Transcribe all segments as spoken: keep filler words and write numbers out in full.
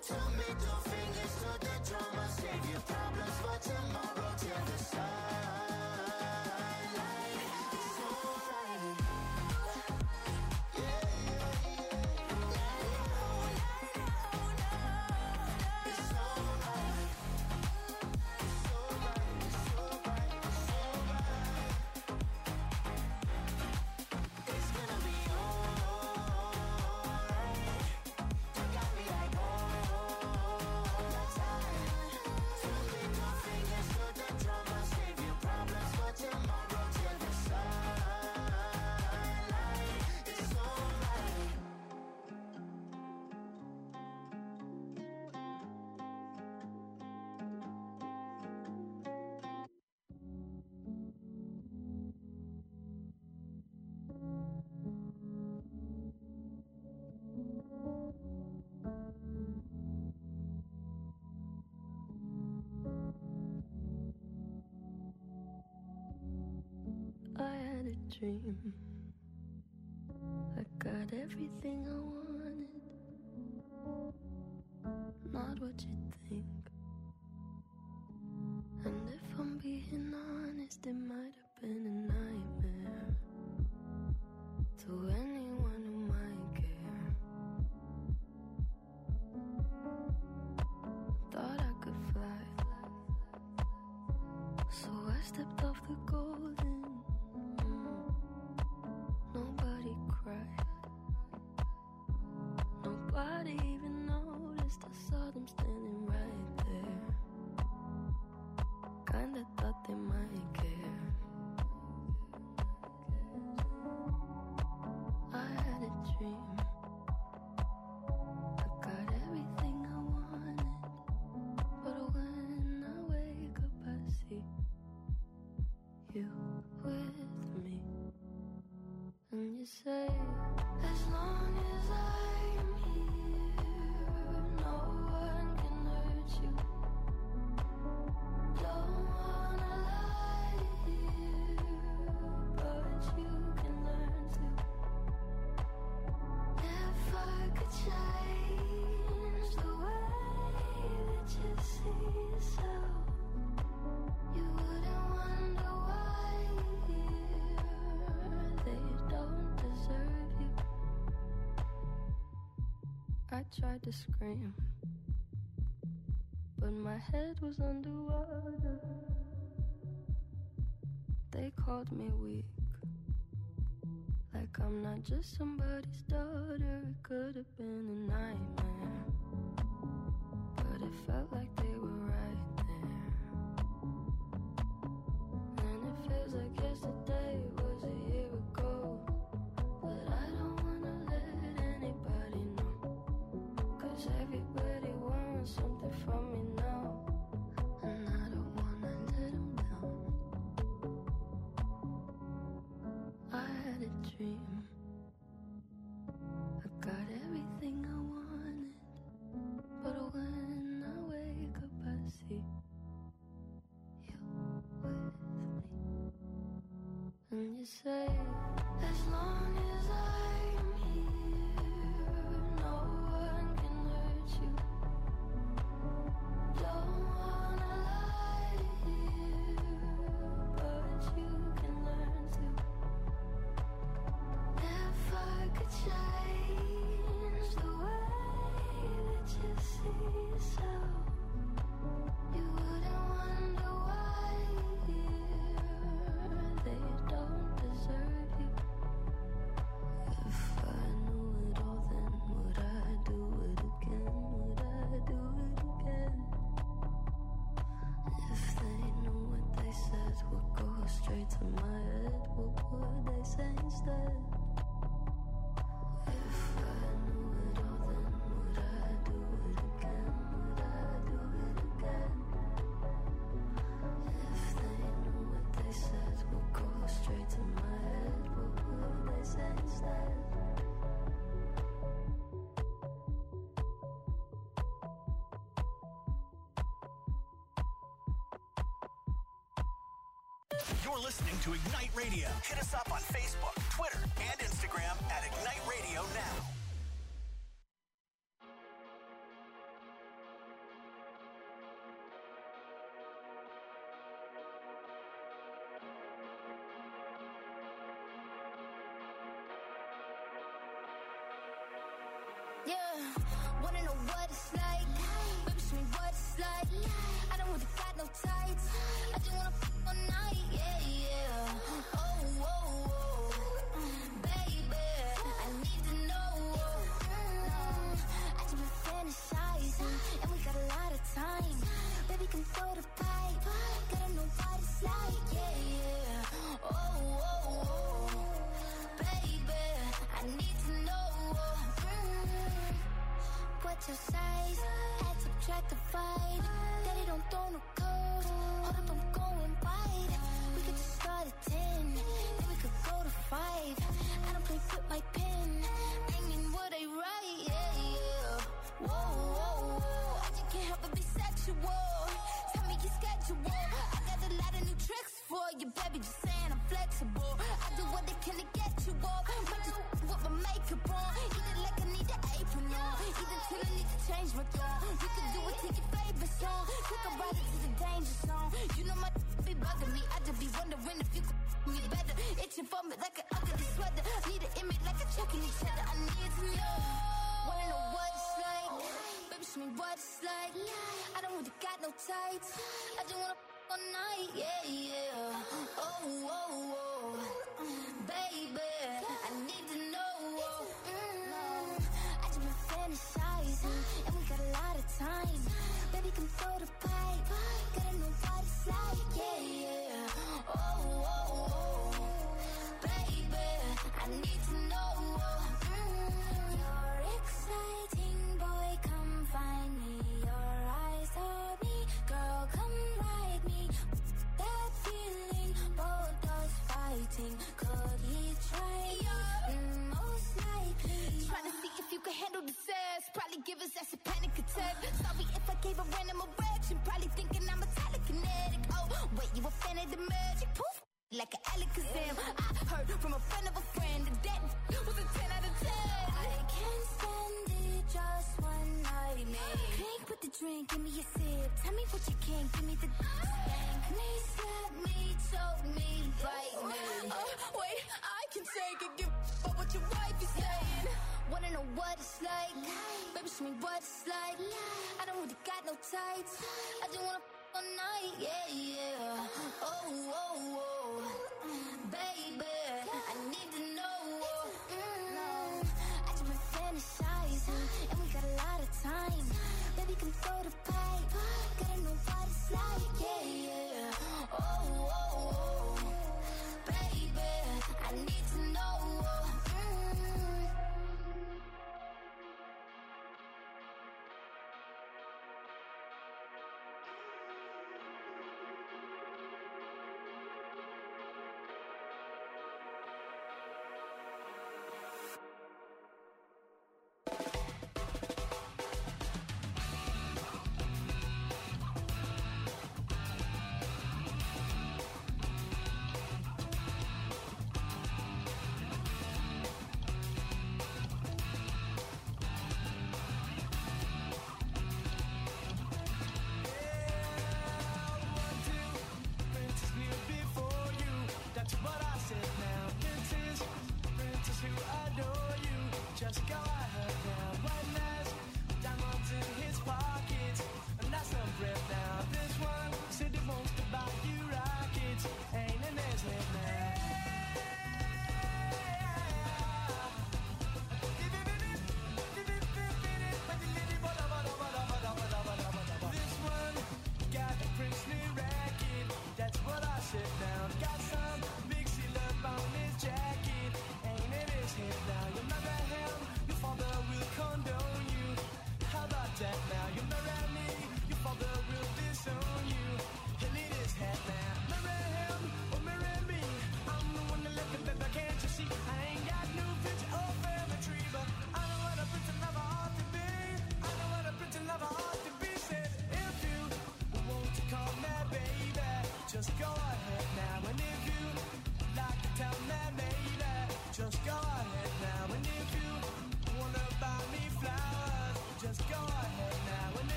Two middle fingers to the drama. Save your problems for tomorrow till the sunlight. It's alright. Yeah, yeah, yeah. It's alright. It's alright. It's alright. It's alright. It's gonna be alright. You got me like all the time. Two middle fingers to the drama. Save your problems for tomorrow till the sunlight. It's alright. I had a dream. I got everything I wanted. Not what you think. And if I'm being honest, it might have been a nightmare to anyone who might care. Thought I could fly, so I stepped off the golden. Nobody cried. Nobody even noticed. I saw them standing right there. Kinda thought they might care. I had a dream. I got everything I wanted. But when I wake up, I see you with me. And you say, as long as I'm here, no one can hurt you. Don't wanna lie here, but you can learn to. If I could change the way that you see yourself, you wouldn't wonder why they don't deserve you. I tried to scream, but my head was underwater. They called me weak, like I'm not just somebody's daughter. It could have been a nightmare, but it felt like they were right there. And it feels like yesterday was a year ago. But I don't wanna let anybody know, 'cause everybody wants something from me now, and I don't wanna let them down. I had a dream. I got everything I wanted. But when I wake up, I see you with me. And you say, as long as I'm here, no one can hurt you. Don't wanna lie here, but you can learn to. If I could change the way that you see yourself, you wouldn't wonder why they don't deserve you. If I knew it all, then would I do it again? Would I do it again? If they knew what they said would go straight to my head, what would they say instead? If I knew it all, then would I do it again? Would I do it again? If they knew what they said would go straight to my head, what would they say instead? You're listening to Ignite Radio. Hit us up on Facebook, Twitter, and Instagram at Ignite Radio Now. Yeah, wanna know what it's like? Baby, show me what it's like. I don't really got no tights. I just wanna f all night. Yeah, yeah. Oh, oh, oh, baby, I need to know. I just been fantasizing, and we got a lot of time. Baby, come throw the pipe. Gotta know what it's like. Yeah, yeah. Oh, oh, oh, baby, I need to know. What's your size? Add, subtract, divide. Daddy don't throw no code. Hold up, I'm going wide. We could just start at ten, then we could go to five. I don't play with my pen. I mean what I write. Yeah, yeah. Whoa, whoa, whoa. I just can't help but be sexual. Tell me your schedule. I got a lot of new tricks for you, baby. Just saying I'm flexible. I do what I can to get you off. Might just with my makeup on. Eat it like I need an apron on. Eat it till I need to change my tone. You can do it to your favorite song. Take a ride into the danger zone. You know my be bugging me. I just be wondering if you could me better. Itching for me like an ugly sweater. Need an image like a checking each other. I need to know. Wanna know what it's like? Baby, show me what it's like. I don't really got no tights. I just wanna f all night. Yeah, yeah. Oh, oh, oh, baby, I need to know. Mm, I just been fantasizing, and we got a lot of time. Baby, come throw the pipe. Gotta know what it's like. Yeah, yeah. Oh, oh, oh, baby, I need to know. Mm, you're exciting, boy, come find me. Your eyes on me, girl, come ride me. That feeling, both us fighting. Could he try me? Mm, most likely. Trying to see if you can handle the sass. Probably give us that's a panic attack. Sorry if I gave a random erection. Probably thinking I'm a telekinetic. Oh, wait, you a fan of the magic? Poof, like an Alakazam. I heard from a friend of a friend that that was a ten out of ten. I can't stand it, just one night, man. Drink with the drink, give me a sip. Tell me what you can, give me the spank me, slap me, choke me, bite me. Oh, wait, I can take it, give up what your wife is saying. Wanna know what it's like? Baby, show me what it's like. I don't really got no tights. I just wanna f all night. Yeah, yeah. Oh, oh, oh, baby, I need to know. Mm, I just been fantasizing, and we got a lot of time. Baby, come throw the pipe. Gotta know what it's like. Yeah, yeah. Oh, oh, oh, baby, I need to know. Mm.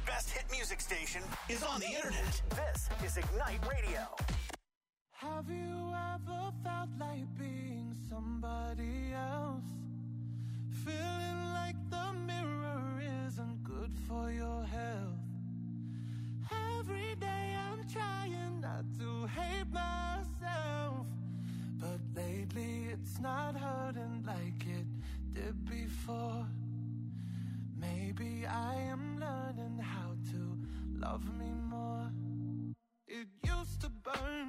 best hit music station is on the internet. This is Ignite Radio. Have you ever felt like being somebody else? Feeling like the mirror isn't good for your health. Every day I'm trying not to hate myself, but lately it's not hurting like it did before. Maybe I am learning how to love me more. It used to burn,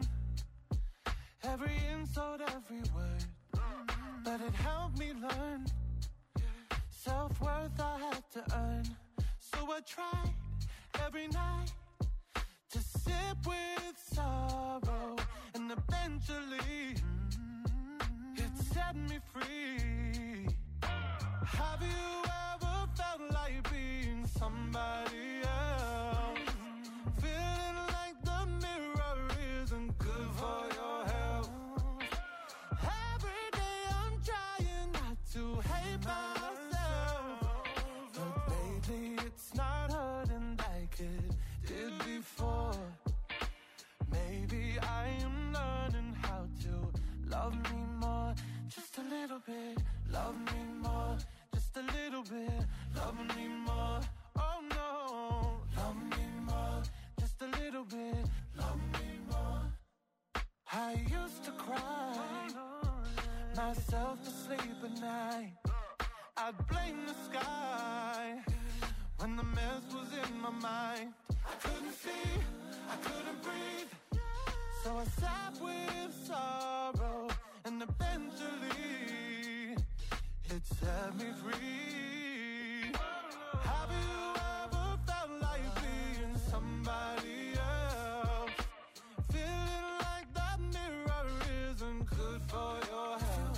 every insult, every word, but it helped me learn. Self-worth I had to earn, so I tried every night to sip with sorrow, and eventually it set me free. Have you ever felt like being somebody else? Feeling like the mirror isn't good for your health. Every day I'm trying not to hate myself, but lately it's not hurting like it did before. Maybe I am learning how to love me more, just a little bit. Love me more, just a little bit. Love me more, oh no. Love me more, just a little bit. Love me more. I used to cry myself to sleep at night. I'd blame the sky when the mess was in my mind. I couldn't see, I couldn't breathe, so I sat with sorrow, and eventually it set me free. Have you ever felt like being somebody else? Feeling like that mirror isn't good for your health.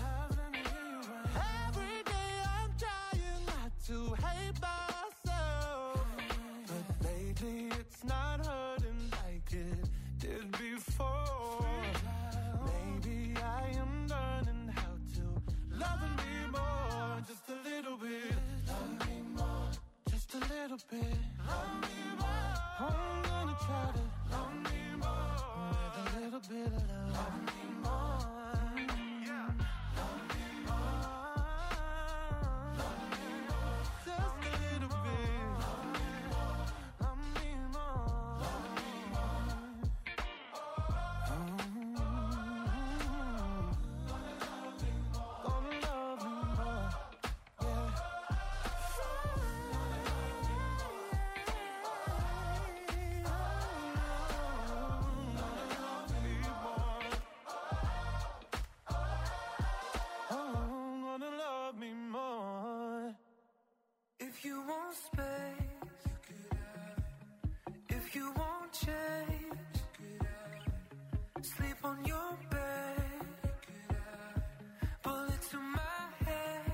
Every day I'm trying not to hate myself, but lately it's not hurting like it did before. Maybe I am learning how to love me more, just a little bit. Love me more, just a little bit. Love me more. I'm gonna try to love me more with a little bit of love. Love me more. Yeah. Love me more. Love me more. Just a little bit. Love me more. Love me more. Love me more. Gonna love me more. Yeah. Oh, gonna love me more. If you want space, if you want change, sleep on your bed, bullet to my head.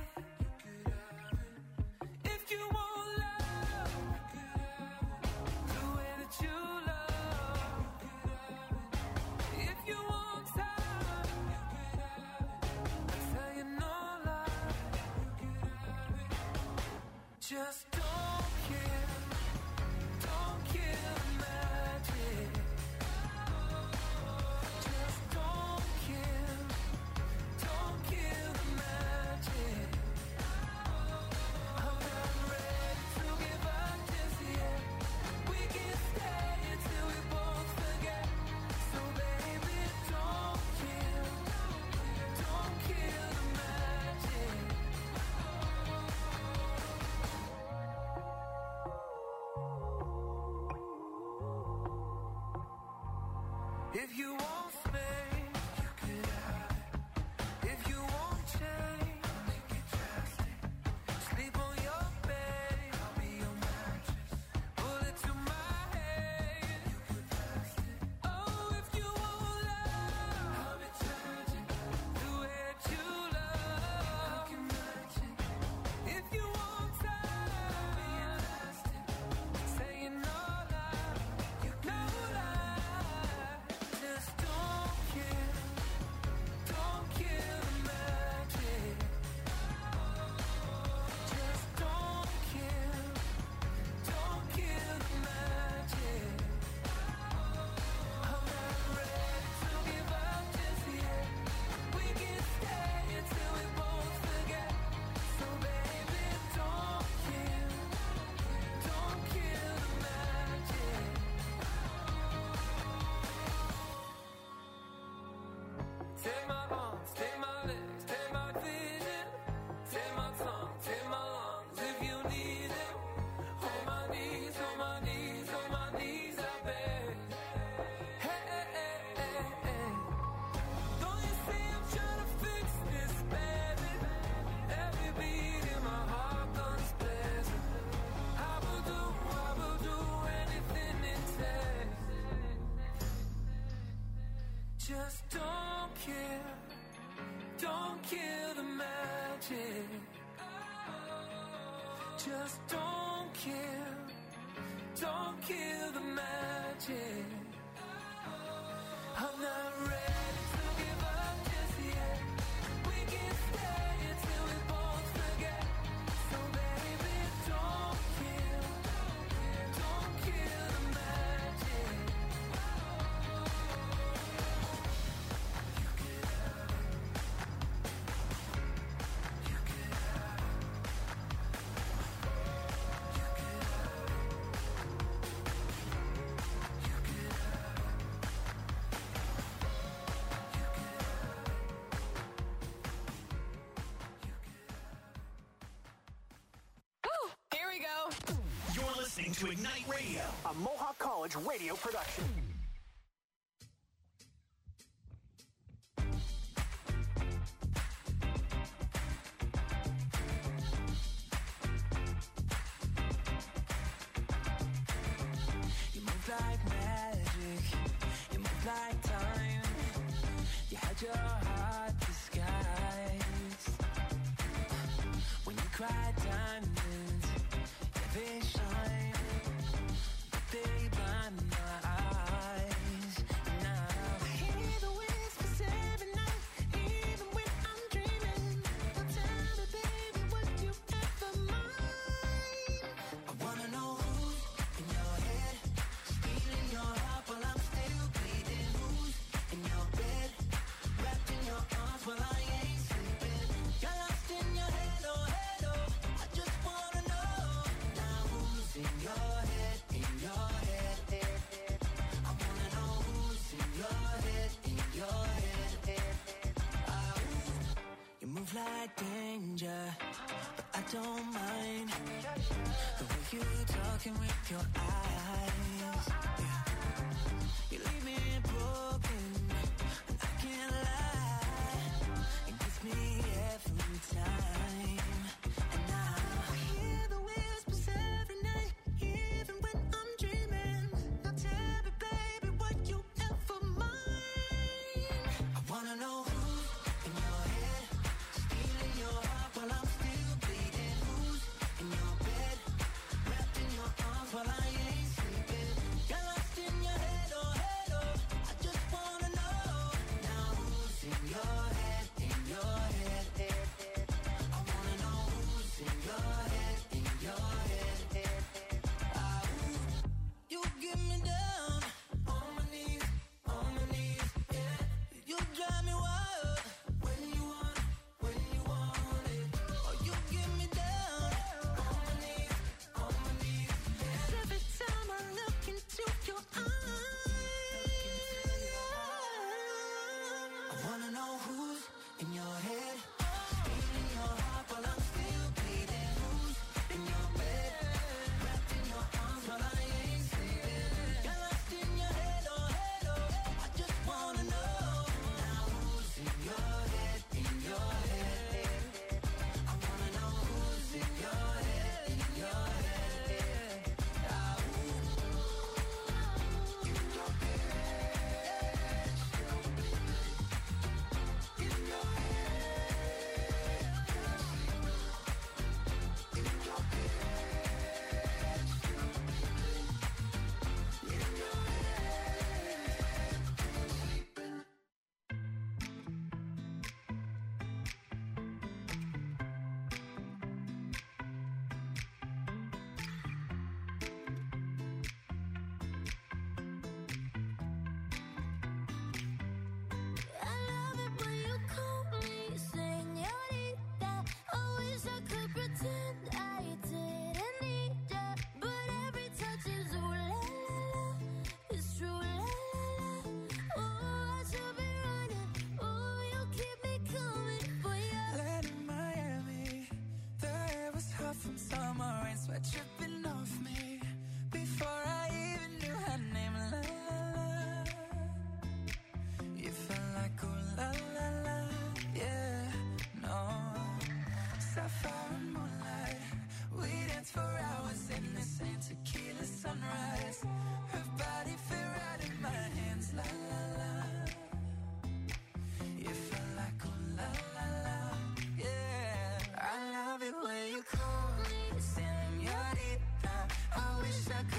If you want love, the way that you love. If you want time, I tell you no lie. Just don't kill, don't kill the magic. Just don't kill, don't kill the magic. I'm not ready to give up just yet. We can stay until we both forget. So baby, don't kill, don't kill the magic. If you want space, you could have it. If you want change, make it drastic. Sleep on your bed, I'll be your mattress. Bullet to my head, you could blast it. Oh, if you want love, I'll be charging. The way that you love, I can match it. If you want time, I'll be elastic. Saying no lie, you no lie. Just don't Just don't kill, don't kill the magic. I'm not ready to give up just yet. We can stay until we both forget. So baby, don't kill, don't kill the magic. You could have it. You could have it. You could have it. You could have it. Here we go. You're listening to Ignite Radio, a Mohawk College radio production. You move like magic, you move like time. You had your heart disguised. When you cry diamonds, yeah, they shine, but they blind my eyes. Now I hear the whispers every night, even when I'm dreaming. Now tell me, baby, would you ever mind? I wanna know who's in your head, stealing your heart while I'm still bleeding. Who's in your bed, wrapped in your arms while I ain't sleeping. You're lost in your head, oh head, oh. I just wanna know now who's in your head, in your head. I wanna know who's in your head, in your head. Ah, you move like danger, but I don't mind the way you talking with your eyes. Yeah. You leave me broken, and I can't lie. It gets me every time. And now I hear the whispers every night, even when I'm dreaming. Now tell me, baby, would you ever mind? I wanna know who's in your head, stealing your heart while I'm still bleeding. Who's in your bed, wrapped in your arms while I ain't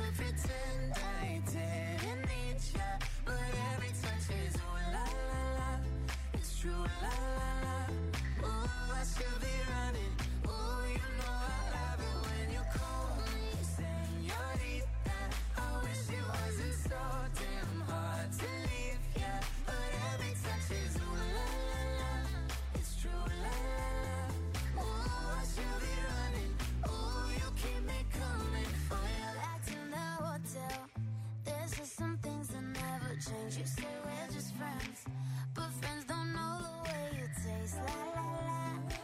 could pretend I didn't need ya, but every touch is ooh la la la. It's true, la la la. Ooh, I should be running. Ooh, you know I love it when you call me señorita. I wish it wasn't so damn hard to leave ya, but every touch is ooh la la la. It's true, la la la. Ooh, I should be running. Ooh, you keep me coming for ya. Back to the hotel. There's just some things that never change. You say we're just friends, but friends don't know the way you taste. La la la.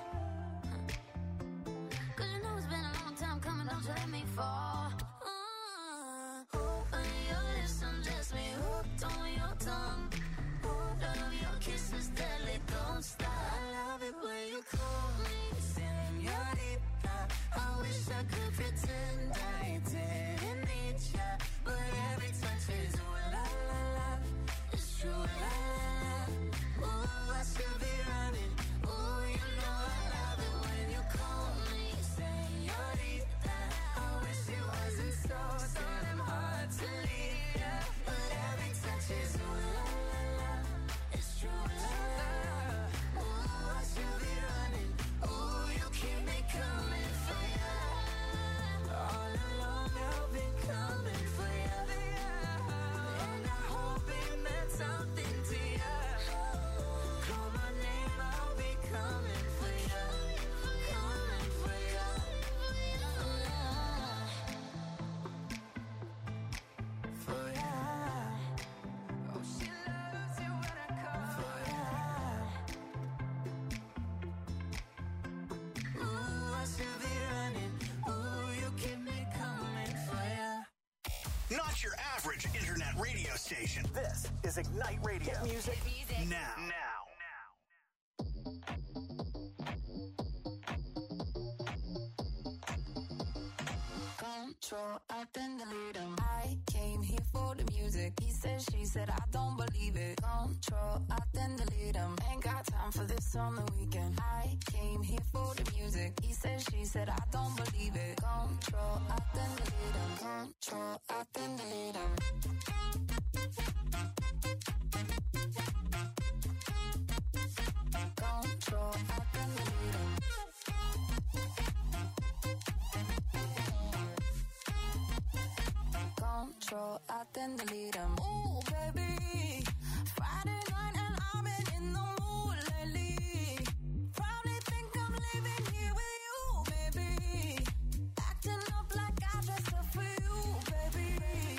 Cause you know it's been a long time coming, don't you let me fall. Uh, on your lips, undress me, hooked on your tongue. Love your kisses, deadly, don't stop. I love it when you call me señorita. I wish I could pretend I didn't need ya, but every touch is ooh la la la. It's true, la la la. Ooh, I should be running. Ooh, you know I love it when you call me señorita. I wish it wasn't so so damn hard to leave ya, but every touch is ooh la la la. It's true, la la la. Ooh, I should be running. Ooh, you keep me coming for ya. All along I've been coming for ya, and I hope it meant something to ya. Call my name, I'll be coming for ya, coming for ya. For ya. Oh, she loves you when I call for ya. Ooh, I should be running. Ooh, you keep me coming for ya. Not your average internet radio station. This is Ignite Radio. Music now. Now. Control, I then delete him. I came here for the music. He said, she said, I don't believe it. Control, I then delete him. Ain't got time for this on the weekend. I came here for the music. He said, she said, I don't believe it. Control, I then delete him. Control, I then delete him. Control, I then delete him. Control, I then delete him. Ooh, baby, Friday night and I've been in the mood lately. Probably think I'm leaving here with you, baby. Acting up like I dressed up for you, baby.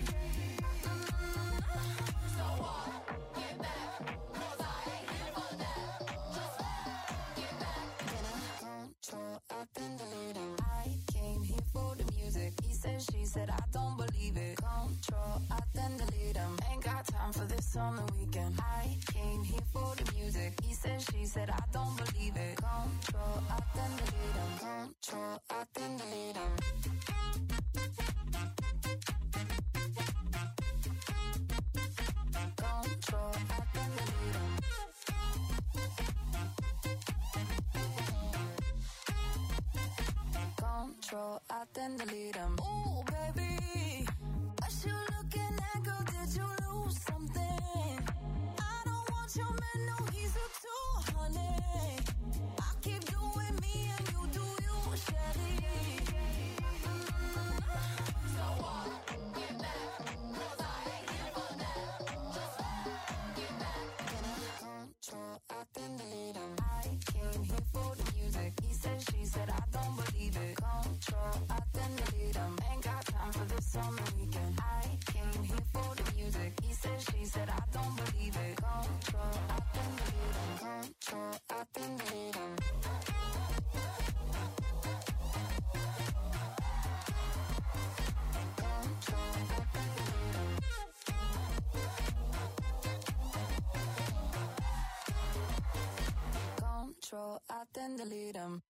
Mm. So what? Get back, 'cause I ain't here for that. Just get back. Then I control, I then delete him. I came here for the music. He said, she said, I don't believe it. Control, I then delete him. Ain't got time for this on the weekend. I came here for the music. He said, she said, I don't believe it. Control, I then delete him. Control, I then delete him. Control, I then delete him. Control, I then delete him. Ooh, baby, what you looking at, girl? Did you lose something? I don't want your man, no, he's a two, honey. I keep doing me and you do you, Shelly. Mm. So what? Get back, 'cause I ain't here for that. Just get back. Then I control, I then delete him. I came here for the music. He said, she said, I don't believe it. Control, I then delete him. Ain't got time for this on the weekend. I came here for the music. He said, she said, I don't believe it. Control, I then delete him. Control, I then delete him. Control, I then delete him. Control, I then delete him.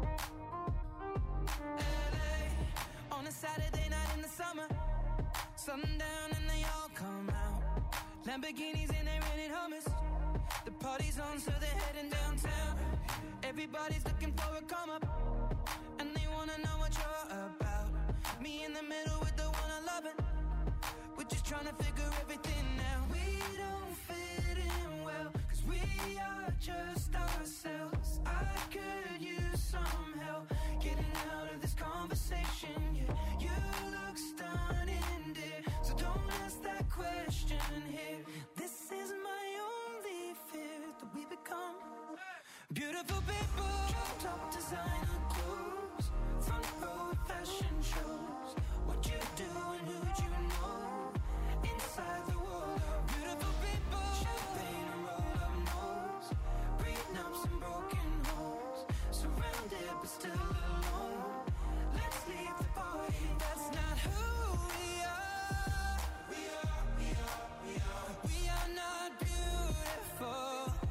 On a Saturday night in the summer, sundown and they all come out. Lamborghinis and they rented hummus. The party's on, so they're heading downtown. Everybody's looking for a come up, and they wanna know what you're about. Me in the middle with the one I love it. We're just trying to figure everything out. We don't fit in well, cause we are just ourselves. I could use some help getting out of this conversation. Yeah, you look stunning, dear, so don't ask that question here. This is my only fear, that we become beautiful people. Top designer clothes, front row fashion shows. What you do and who'd you know? Inside the world of beautiful people. Champagne and roll up nose, prenups and broken homes. Surrounded but still alone. Let's leave the party. That's not who we are. We are, we are, we are. We are not beautiful.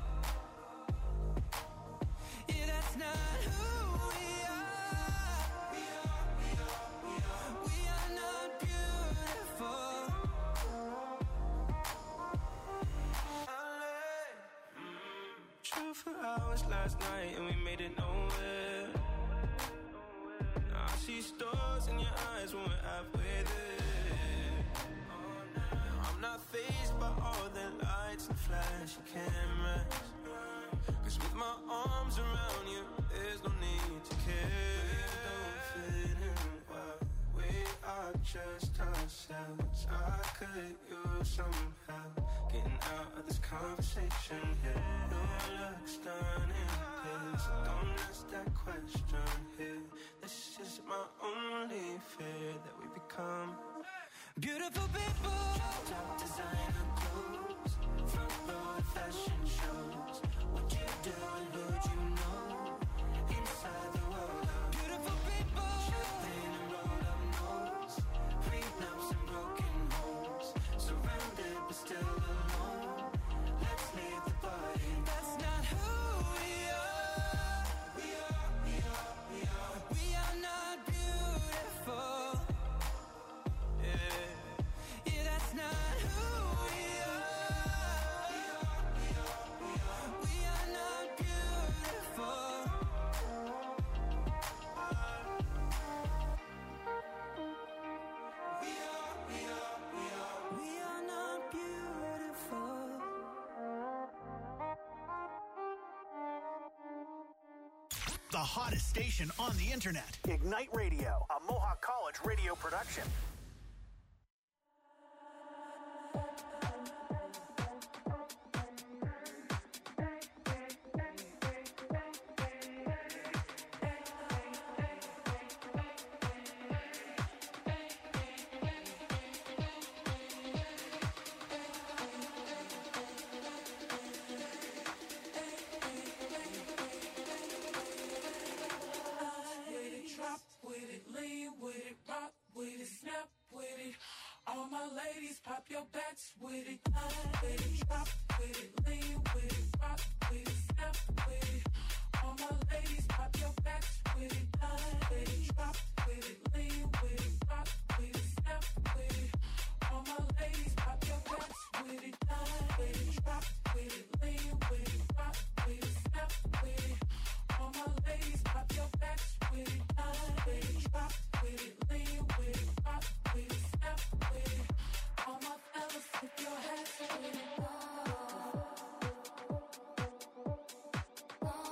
Yeah, that's not who we are. We are, we are, we are. We are not beautiful. True for hours last night and we made it nowhere. Now I see stars in your eyes when we're halfway there. I'm not fazed by all the lights and flashy cameras, cause with my arms around you, there's no need to care. We don't fit in well, we are just ourselves. I could use some help getting out of this conversation here. You look stunning, dear, so don't ask that question here. This is my only fear, that we become beautiful people. Top designer clothes, front row fashion shows. What you do and who'd you know? Inside the world of beautiful people. Champagne and roll up nose, prenups and broken homes. Surrounded but still alone. Let's leave the party. That's not who we are. We are, we are, we are. We are not beautiful. Yeah, yeah, that's not who we are. We are, we are, we are. We are not beautiful. We are, we are, we are. We are not beautiful. The hottest station on the internet. Ignite Radio, a Mohawk College radio production. With it, drop with it, lean with it, rock with it, snap with it. All my ladies, pop your backs with it. With it, drop with it, lean with it, rock with it, snap with it. All my ladies, pop your backs with it. With it, drop with it, lean with it, rock with it, snap with it. All my ladies, pop your backs with it. With it, drop with it, lean with it, rock with it, snap with it. All my ladies, pop your backs with it. With it, drop with it, lean with it, rock with it, snap with it. All my fellas, tip your hats with it.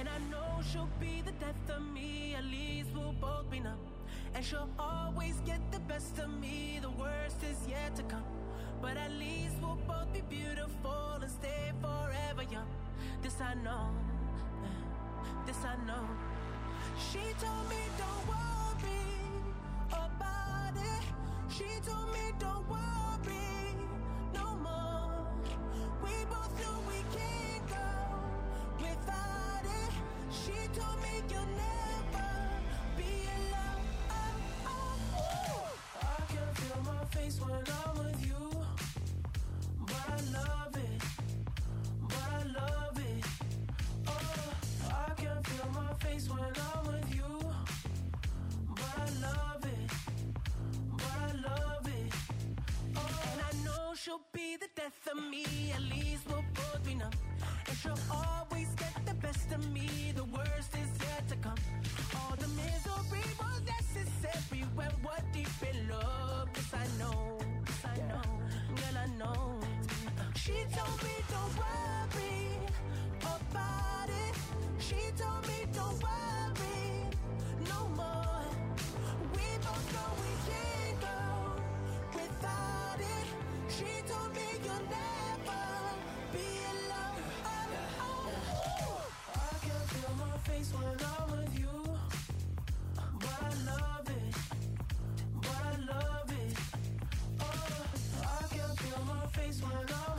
And I know she'll be the death of me, at least we'll both be numb. And she'll always get the best of me, the worst is yet to come. But at least we'll both be beautiful and stay forever young. This I know, this I know. She told me don't worry about it. She told me don't worry no more. We both know we can't go without it. She told me you'll never be alone. Oh, oh, oh. I can feel my face when I'm with you, but I love it, but I love it. Oh, I can feel my face when I'm with you, but I love it, but I love it. Oh, and I know she'll be the death of me, at least we'll both be numb. And she'll always get the best of me, the worst is yet to come. All the misery was necessary when we're deep in love. This I know, this I know, girl I know. She told me don't worry about it. She told me don't worry no more. We both know we can't go without it. She told me you'll never be alone. Oh, oh, oh. I can feel my face when I'm with you, but I love it, but I love it. Oh, I can feel my face when I'm with you,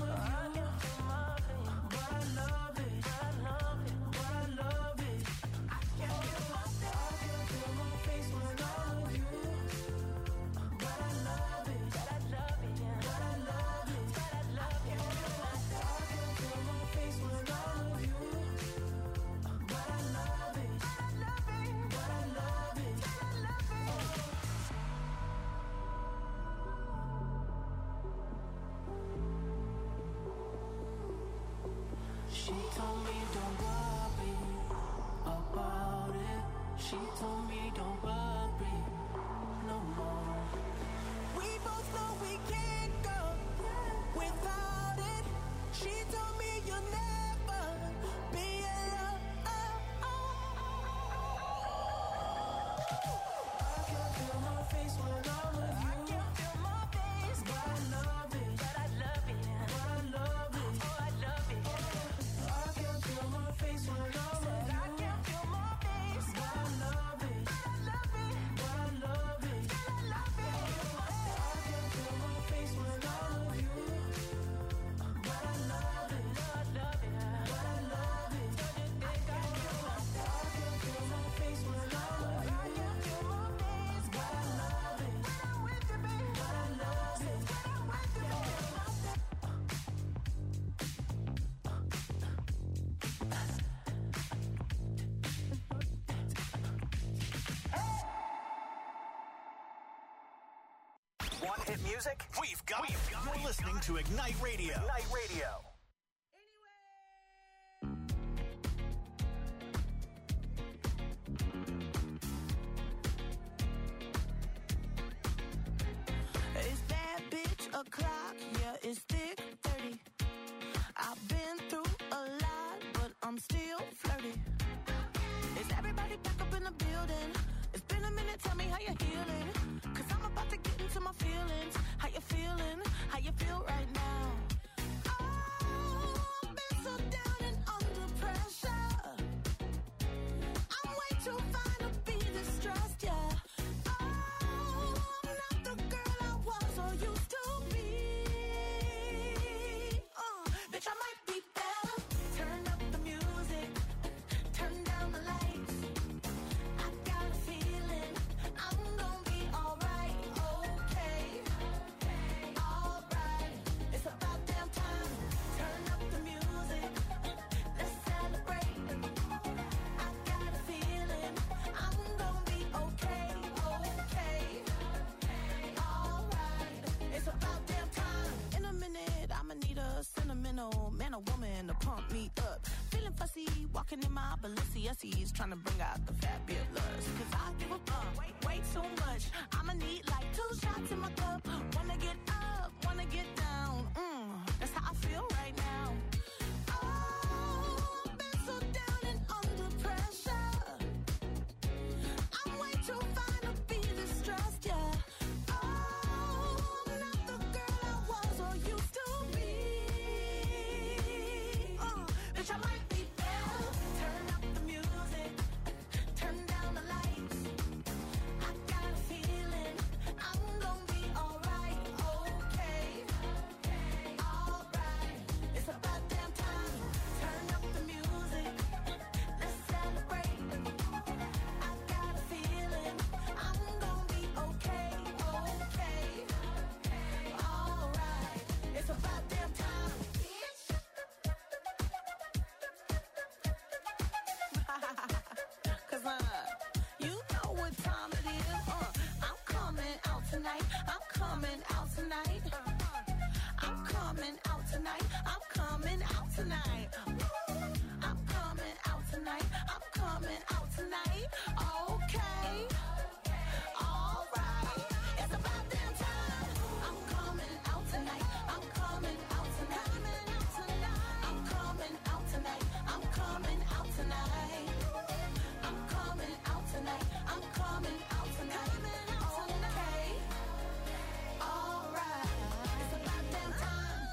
but I love it, but I love it, but I love it. I can feel my face when I'm with you, but I love it, but I love it, but I love it, but I love it. I can feel my face when I'm with you, but I love it, but I love it, but I love it, but I love it. She told me don't worry about it. She told me don't worry no more. We both know we can't go without it. She told me you'll never be alone. I can feel my face when I'm with you. I can feel my face, but I love it, but I love it, but I love it. Oh, I love it. I can feel my face when I'm with you. I can feel my face, but I love it, but I love it, but I love it, but I love it. I can feel my face when I'm with you, but I love it, but I love it, but I love it. I can feel my face when I'm with you. I can feel my face, but I love it, when I'm with you, baby, but I love it, when I'm with you, baby. Want hit music? We've got it. You're listening to Ignite Radio. Ignite Radio. It's that bitch o'clock, yeah, it's thick thirty. I've been through a lot, but I'm still flirty. Is everybody back up in the building? It's been a minute, tell me how you're healing. Cause I'm about to get into my feelings. How you feeling? How you feel right now? Oh, I've been so down and under pressure. I'm way too fine to be distressed, yeah. Oh, I'm not the girl I was or used to be. Uh, bitch, I might be better. Turn up the music, turn down the lights. I got a feeling I'm gonna be alright, okay, alright. It's about damn time. Turn up the music, let's celebrate. I got a feeling I'm gonna be okay, okay, alright. It's about damn time. In a minute, I'ma need a sentimental man or woman to pump me up. Feeling fussy, walking in my Balenciennes, trying to bring out the fabulous. Cause I give a fuck way, way too much. I'ma need like two shots in my cup. Wanna get up, wanna get down. Mm, that's how I feel right now. Oh, I've been so down and under coming out tonight. I'm coming out tonight. I'm coming out tonight. I'm coming out tonight. I'm coming out tonight. Okay. All right. It's about damn time. I'm coming out tonight. I'm coming out tonight. I'm coming out tonight. I'm coming out tonight. I'm coming out tonight. I'm coming out tonight. Okay. All right. It's about damn time.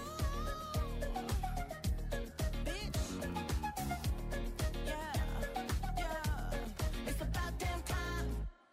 Bitch. Yeah. Yeah. It's about damn time.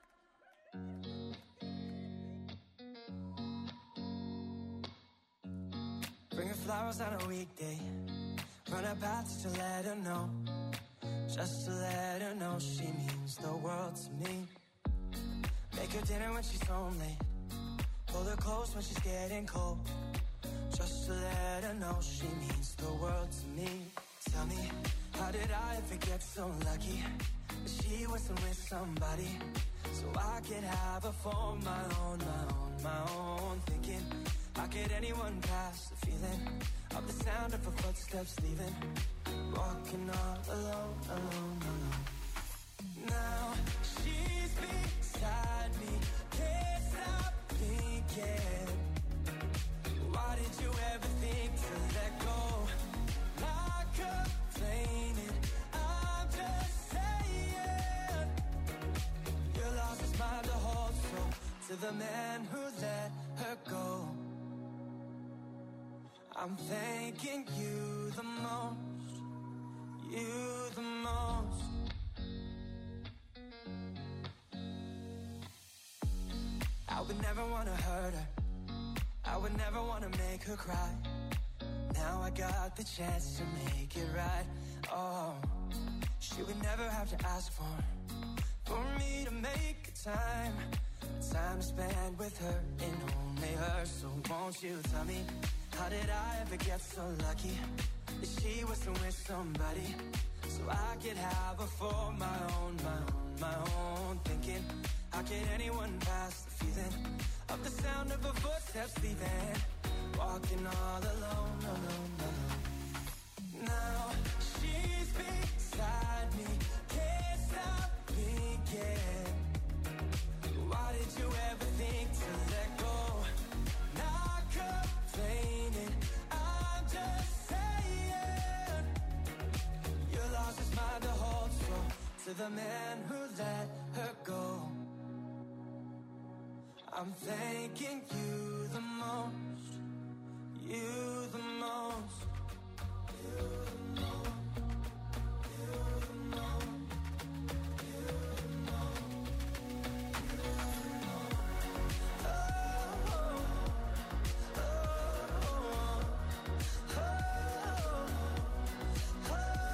Bring her flowers on a weekday. Run her path to let her know. Just to let her know she means the world to me. Make her dinner when she's home late. Pull her close when she's getting cold. Just to let her know she means the world to me. Tell me, how did I ever get so lucky that she wasn't with somebody so I could have her for my own, my own, my own. Thinking, how could anyone pass the feeling of the sound of her footsteps leaving? Walking all alone, alone, alone. Now she's beside me, can't stop thinking. Why did you ever think to let go? Not complaining, I'm just saying. Your loss is mine to hold, so to the man who let her go, I'm thanking you the most, you the most. I would never want to hurt her, I would never want to make her cry. Now I got the chance to make it right. Oh, she would never have to ask for For me to make a time Time to spend with her and only her. So won't you tell me, how did I ever get so lucky that she wasn't with somebody so I could have her for my own, my own, my own. Thinking, how could anyone pass the feeling of the sound of her footsteps leaving? Walking all alone, alone, alone. Now she's beside me, can't stop thinking. Why did you ever think to let go? Not complaining, I'm just saying. Your loss is mine to hold, so to the man who let her go, I'm thanking you the most, you the most, you the most, you the most, you the most, you the most. Oh, oh, oh, oh, oh,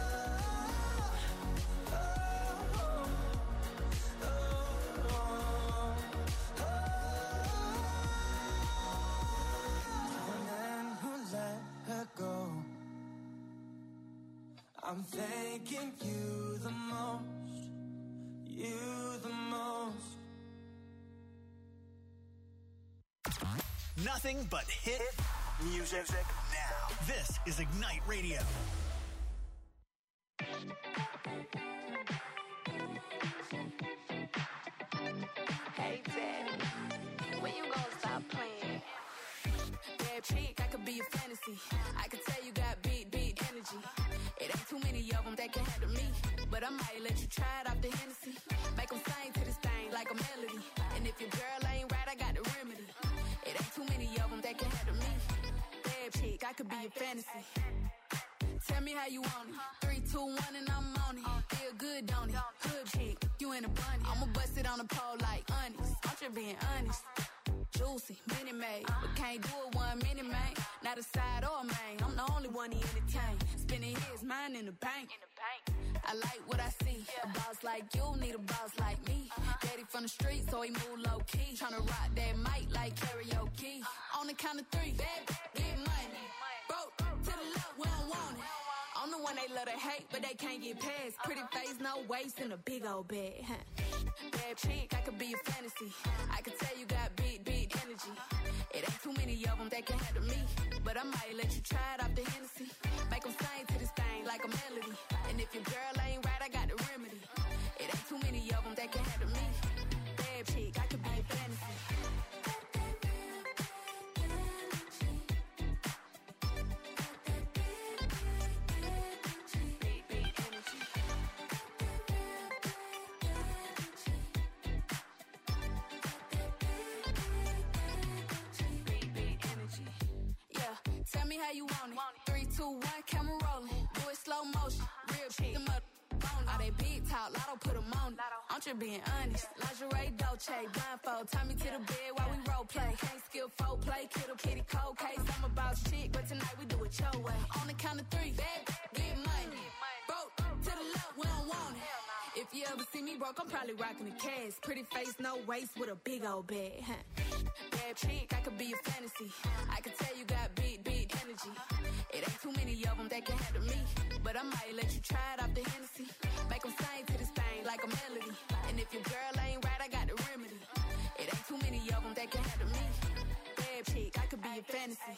I'm thanking you the most, you the most. Nothing but hit music now. This is Ignite Radio. Hey, Daddy, when you gonna stop playing? Bad chick, I could be a fantasy. I could tell you got big, big energy. It ain't too many of them that can handle me, but I might let you try it off the Hennessy. Make them sing to this thing like a melody. And if your girl ain't right, I got the remedy. It ain't too many of them that can handle me. Bad chick, I could be a fantasy. Tell me how you want it. Three, two, one, and I'm on it. Feel good, don't it? Good chick, you in a bunny. I'ma bust it on the pole like honest. I'm just being honest. Juicy, mini made, but can't do it one minute, man. Not a side or a main. I'm the only one he entertain. Spinning his mind in the bank. I like what I see. A boss like you need a boss like me. Daddy from the street, so he move low key. Tryna rock that mic like karaoke. On the count of three, bad, get money. Broke to the left, we don't want it. I'm the one they love to hate, but they can't get past. Pretty face, no waist, and a big old bag. Bad chick, I could be a fantasy. I could tell you got big, big energy. too many of them that can handle me. But I might let you try it off the Hennessy. Make them sing to this thing like a melody. And if your girl ain't right, I got the remedy. It ain't too many of them that can handle me. Bad chick, I could be a fantasy. Tell me how you want it. Three, two, one, camera rolling. Do it slow motion. Real shit. Them up on all they big talk. Lotto put them on it. I'm just being honest. Lingerie, Dolce, blindfold. Tie me to the bed while we role play. Can't skill folk play. Kittle kitty cold case. I'm about shit, but tonight we do it your way. On the count of three, bad, get money. Broke to the left, we don't want it. If you ever see me broke, I'm probably rocking a cast. Pretty face, no waist, with a big old bag. Huh? Bad chick, I could be a fantasy. I could tell you got big, big energy. It ain't too many of them that can handle me. But I might let you try it off the Hennessy. Make them sing to this thing like a melody. And if your girl ain't right, I got the remedy. It ain't too many of them that can handle me. Bad chick, I could be a fantasy.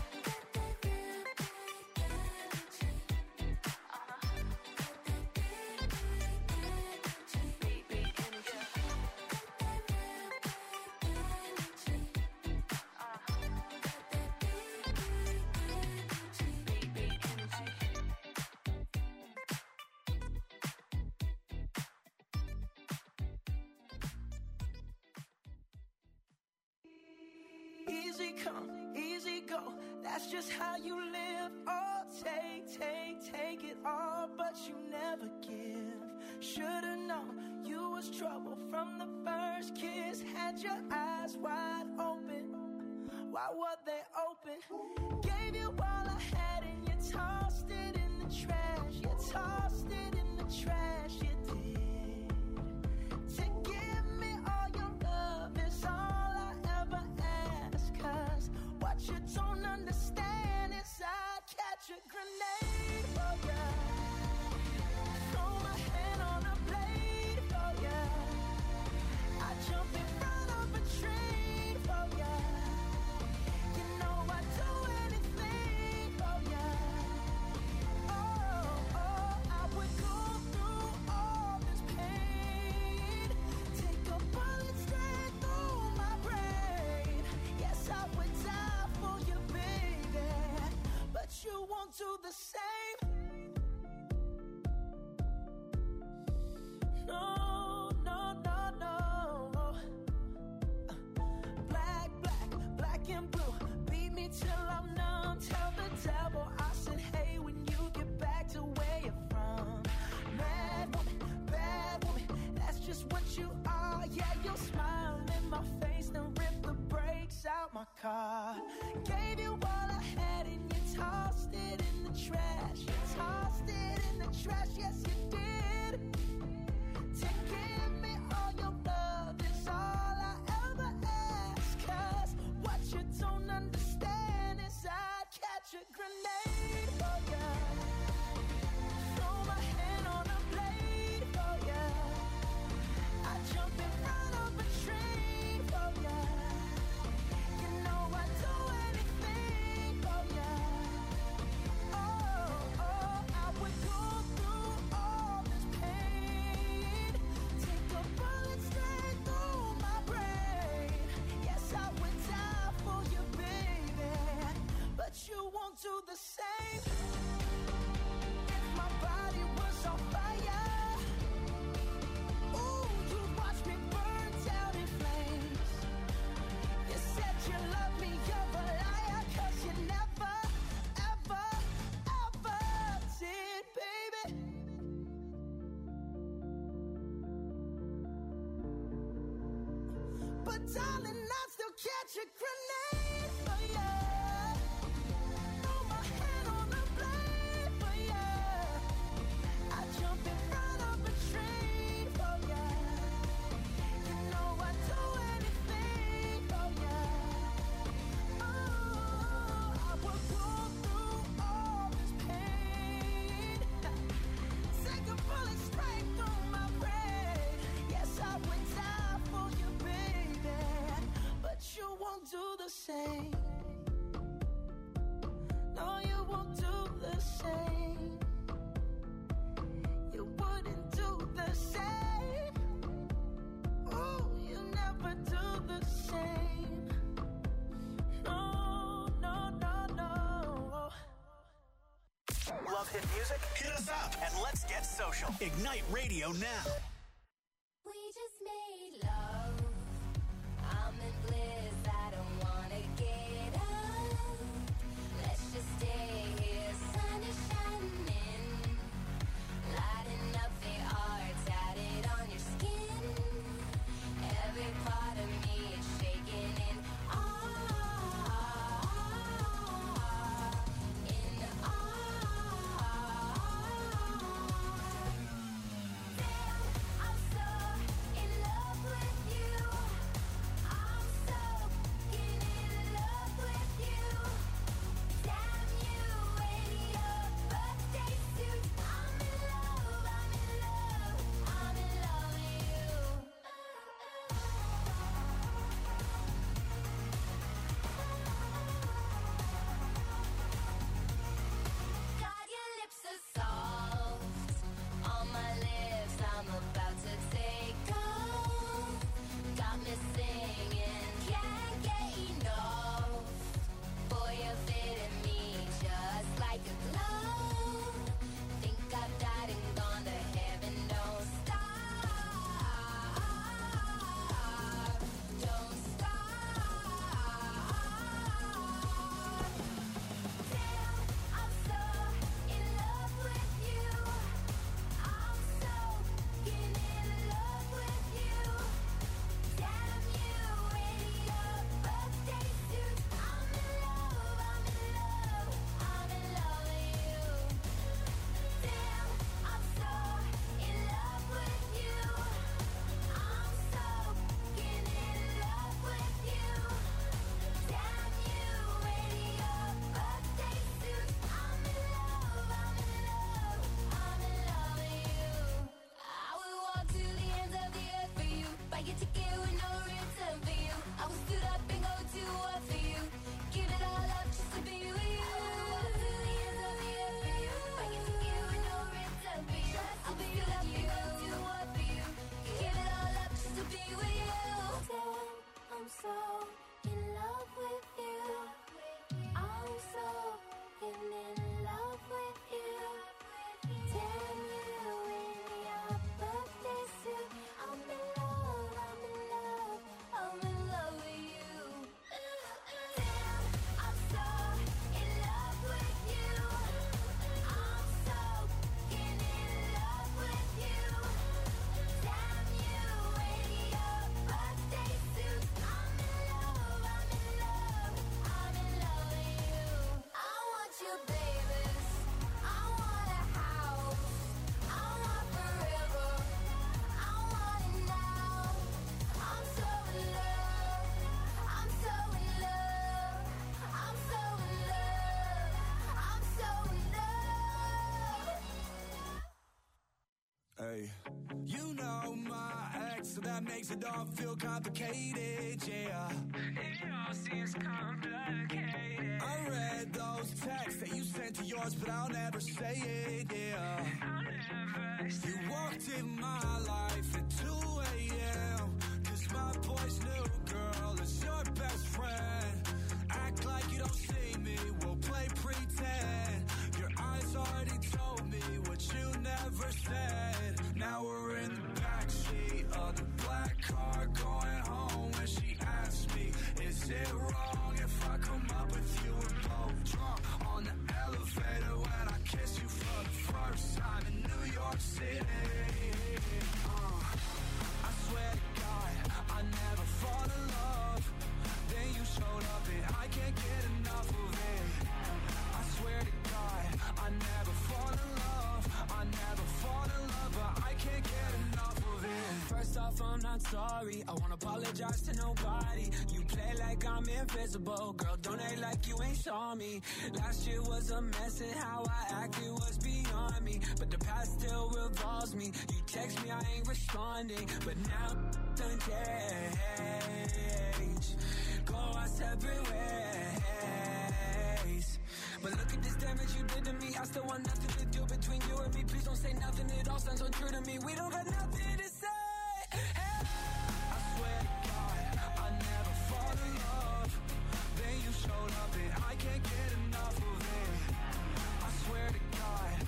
Easy come, easy go, that's just how you live. Oh, take, take, take it all, but you never give. Should've known you was trouble from the first kiss. Had your eyes wide open, why were they open? Gave you all I had and you tossed it in the trash. You tossed it in the trash, you did. To give me all your love is all I ever ask. Cause what you don't understand is I'd catch a grenade for ya. Throw my hand on a blade for ya. I'd jump in front of a train for ya. You know I'd do anything for ya. Oh, oh, I would go through all this pain. Take a bullet straight through my brain. Yes, I would die for you, baby. But you won't do the same. No, no, no, no. Uh, black, black, black and blue. Beat me till I'm numb. Tell the devil I said, hey, when you get back to where you're from. Mad woman, bad woman, that's just what you are. Yeah, you'll smile in my face, then rip the brakes out my car. Gave you all I had and you tossed it in the trash. You tossed it in the trash, yes you did. To give me all your love is all I ever ask. Cause what you don't understand is I'd catch a grenade for ya. Throw my hand on a blade for ya. I'd jump in front of a train for ya. You know I'd do anything for ya. Oh, oh, I would go through all this pain. Take a bullet straight through my brain. Yes, I would die for you, baby. But you won't do the same. If my body was on fire, ooh, you'd watch me burn down in flames. You said you love me, you're a liar. Cause you never, ever, ever did, baby. But darling, I'd still catch a grenade for ya. Throw my hand on a blade for ya. I'd jump in front of a train for ya. You know I'd do anything for ya. Oh, I would go through all this pain. Take a bullet straight through my brain. Yes, I would die for you, baby. But you won't do the same. Love hit music? Hit us up and let's get social. Ignite Radio now. We just made love. I'm in bliss. I don't wanna get up. Let's just stay here. Sun is shining, lighting up the art tatted on your skin. Every part of me is shaking in awe, in awe. Damn, I'm so in love with you. I'm so in love with you. Damn you in your birthday suit. I'm in love, I'm in love, I'm in love with you. God, your lips are soft on my lips. I'm about to take off. Got me singing, can't get enough. Boy, you're fitting me just like a glove. Think I've died and gone to heaven. Don't stop, don't stop. Damn, I'm so in love with you. I'm so in love with you. Damn you in your birthday suit. I'm in love, I'm in love, I'm in love with you. Damn, I'm so in love with you. I'm so in love with you. Damn you in your birthday suit. I'm in love, I'm in love, I'm in love with you. I will walk to the ends of the earth for you. Buy your ticket with no return for you. I will stood up and go to war for you. Give it all up just to be with you. I will walk to the ends of the earth for you. Buy your ticket with no return for you. I will stood up and go to war for you. Give it all up just to be with you. Damn, I'm so in love with you. I'm so in love with you. Damn you in your birthday suit. I'm in love, I'm in love, I'm in love with you. Damn, I'm so in love with you. I'm so in love with you. Damn you in your birthday suit. I'm in love, I'm in love, I'm in love with you. I want you, babies. I want a house. I want forever. I want it now. I'm so in love. I'm so in love. I'm so in love. I'm so in love. Hey, you know my ex, so that makes it all feel complicated, yeah. It all seems complicated. I read those texts that you sent to yours, but I'll never say it, yeah. I'll never say You walked in my life at two a.m. Cause my boy's new girl is your best friend. Act like you don't see me, we'll play pretend. Your eyes already told me what you never said. Now we're in the backseat of the black car going home. When she asked me, is it wrong if I come up with you? We're both drunk on the elevator when I kiss you for the first time in New York City. Uh, I swear to God, I never fall in love. Then you showed up and I can't get enough of it. I swear to God, I never fall in love. I never fall in love, but I can't get enough of it. First off, I'm not sorry. I won't apologize to nobody. You play like I'm invisible. Girl, don't act like you ain't saw me. Last year was a mess and how I acted was beyond me. But the past still revolves me. You text me, I ain't responding. But now, done change. Go our separate ways. But look at this damage you did to me. I still want nothing to do between you and me. Please don't say nothing, it all sounds so true to me. We don't got nothing to say. Hey. I swear to God, I never fall in love. Then you showed up and I can't get enough of it. I swear to God,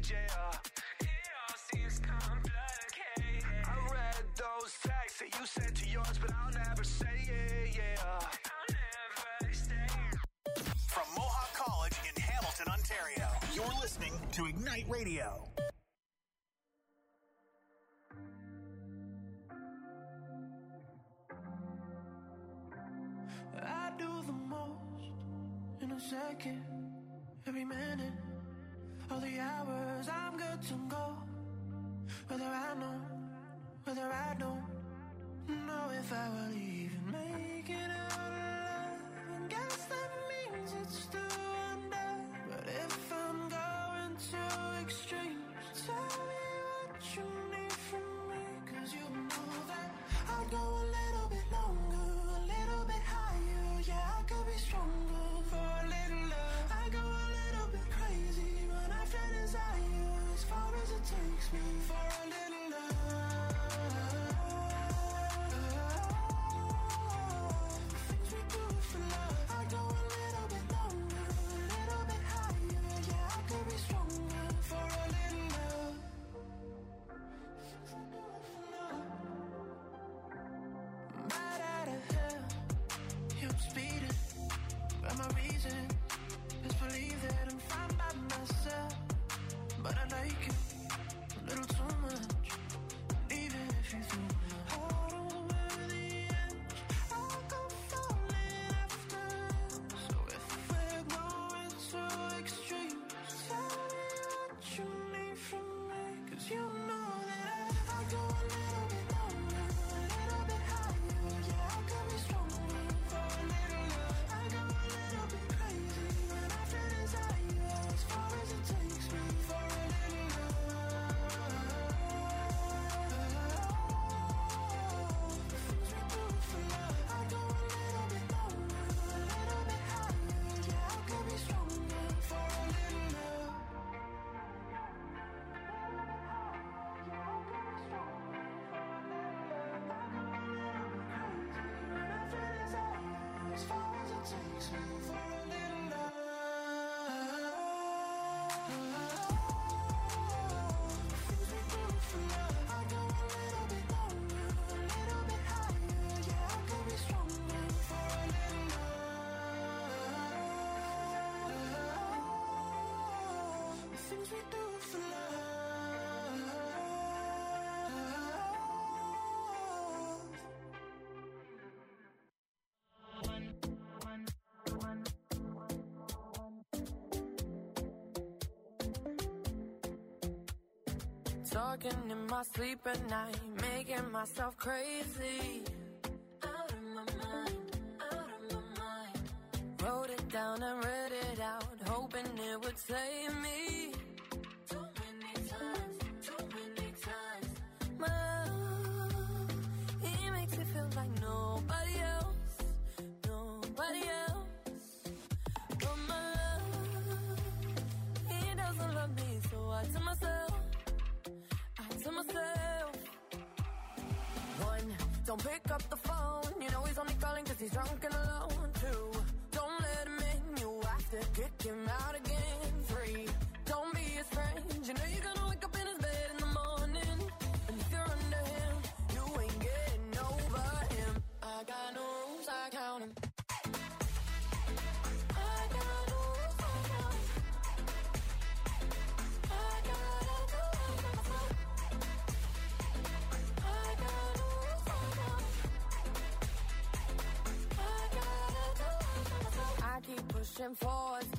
yeah. It all seems complicated. I read those texts that you sent to yours, but I'll never say it, yeah. I'll never stay. From Mohawk College in Hamilton, Ontario, you're listening to Ignite Radio. I do the most in a second, every minute, all the hours I'm good to go. Whether I know, whether I don't know if I will even make it out alive. And guess that means it's still under. But if I'm going to extremes, tell me what you need from me. Cause you know that I'd go a little bit longer, a little bit higher. Yeah, I could be stronger for a little love. I go a little bit crazy when I feel desire, as far as it takes me for a little love. Things we do for love. I go a little bit longer, a little bit higher. Yeah, I could be stronger for a little love. Things we do for love. Right out of hell, yeah, I'm speeding. But my reason is believe that I'm fine by myself. But I like you a little too much. And even if you threw my heart over the edge, I'll go falling after. So if we're going to extremes, tell me what you need from me. Cause you know that I, I go a little bit longer, a little bit higher. Yeah, I could be stronger for a little love. I go a little bit crazy when I feel desire, as far as it takes me for a little love. Things we do for love. I go a little bit longer, a little bit higher. Yeah, I could be stronger for a little love. As far as it takes me for a little love. Things we do for love. I go a little bit longer, a little bit higher. Yeah, I could be stronger for a little love. Things we do for love. Talking in my sleep at night, making myself crazy. Out of my mind, out of my mind. Wrote it down and read it out, hoping it would save me. Too many times, too many times. My love, he makes me feel like nobody else, nobody else. But my love, he doesn't love me, so I tell myself, to myself. One, don't pick up the phone. You know he's only calling cause he's drunk and alone. Two, don't let him in. You have to kick him out again. Three, don't be his friend. You know you're gonna wake up in his bed in the morning. And if you're under him, you ain't getting over him. I got no rules, I count him. I got no rules, I count him. I gotta do it myself. I keep pushing forward